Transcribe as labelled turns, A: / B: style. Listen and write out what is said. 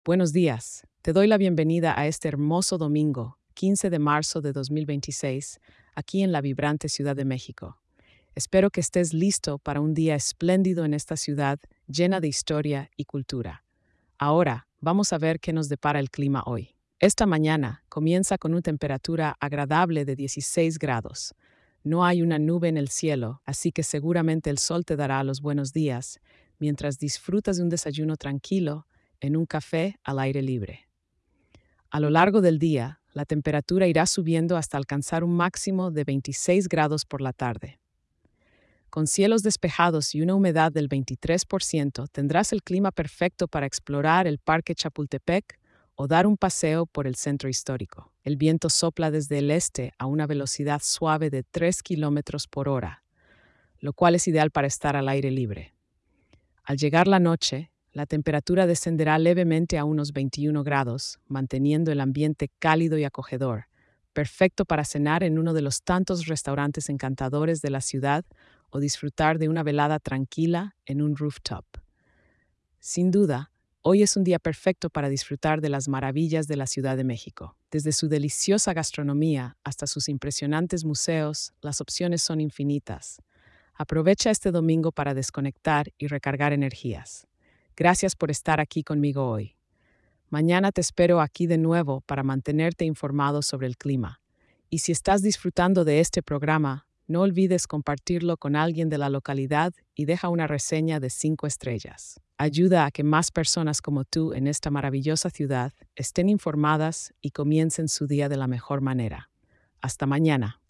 A: Buenos días. Te doy la bienvenida a este hermoso domingo, 15 de marzo de 2026, aquí en la vibrante Ciudad de México. Espero que estés listo para un día espléndido en esta ciudad llena de historia y cultura. Ahora, vamos a ver qué nos depara el clima hoy. Esta mañana comienza con una temperatura agradable de 16 grados. No hay una nube en el cielo, así que seguramente el sol te dará los buenos días, mientras disfrutas de un desayuno tranquilo en un café al aire libre. A lo largo del día, la temperatura irá subiendo hasta alcanzar un máximo de 26 grados por la tarde. Con cielos despejados y una humedad del 23%, tendrás el clima perfecto para explorar el Parque Chapultepec o dar un paseo por el centro histórico. El viento sopla desde el este a una velocidad suave de 3 kilómetros por hora, lo cual es ideal para estar al aire libre. Al llegar la noche, la temperatura descenderá levemente a unos 21 grados, manteniendo el ambiente cálido y acogedor, perfecto para cenar en uno de los tantos restaurantes encantadores de la ciudad o disfrutar de una velada tranquila en un rooftop. Sin duda, hoy es un día perfecto para disfrutar de las maravillas de la Ciudad de México. Desde su deliciosa gastronomía hasta sus impresionantes museos, las opciones son infinitas. Aprovecha este domingo para desconectar y recargar energías. Gracias por estar aquí conmigo hoy. Mañana te espero aquí de nuevo para mantenerte informado sobre el clima. Y si estás disfrutando de este programa, no olvides compartirlo con alguien de la localidad y deja una reseña de 5 estrellas. Ayuda a que más personas como tú en esta maravillosa ciudad estén informadas y comiencen su día de la mejor manera. Hasta mañana.